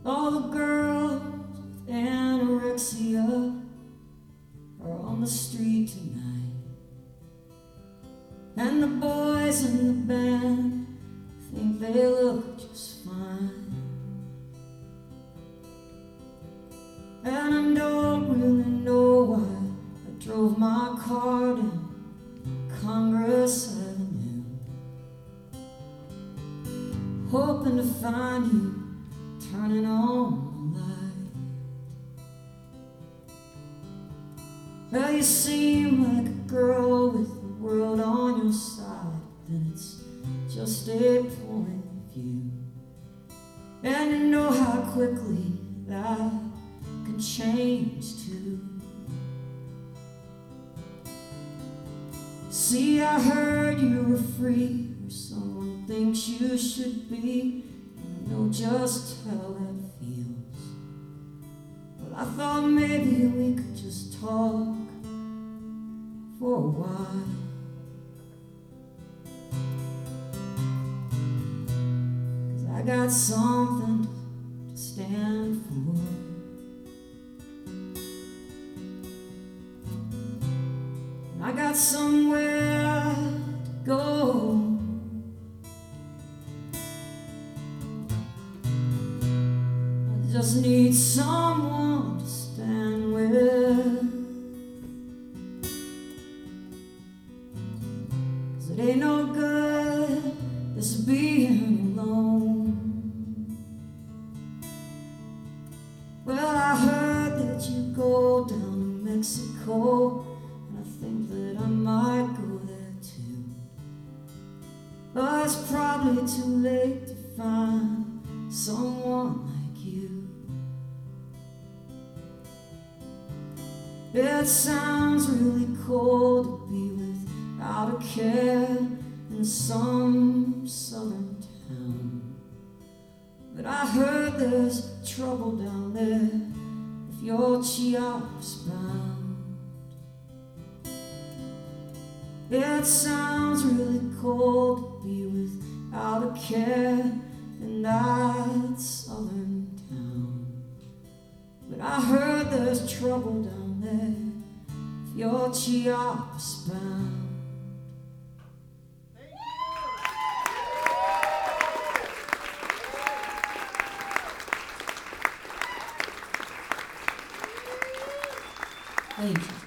All the girls with anorexia are on the street tonight, and the boys in the band think they look just fine. And I don't really know why I drove my car down Congress Avenue, hoping to find you turning on the light. Well, you seem like a girl with the world on your side, then it's just a point of view. And you know how quickly that can change too. See, I heard you were free, or someone thinks you should be. I know just how that feels. Well, I thought maybe we could just talk for a while. 'Cause I got something to stand for. And I got somewhere to go. Just need someone to stand with, 'cause it ain't no good just being alone. Well, I heard that you go down to Mexico, and I think that I might go there too. But it's probably too late to find someone like you. It sounds really cold to be without a care in some southern town, but I heard there's trouble down there if you're Chiapas bound. It sounds really cold to be without a care in that southern town, but I heard there's trouble down there if you're Chiapas bound. Thank you.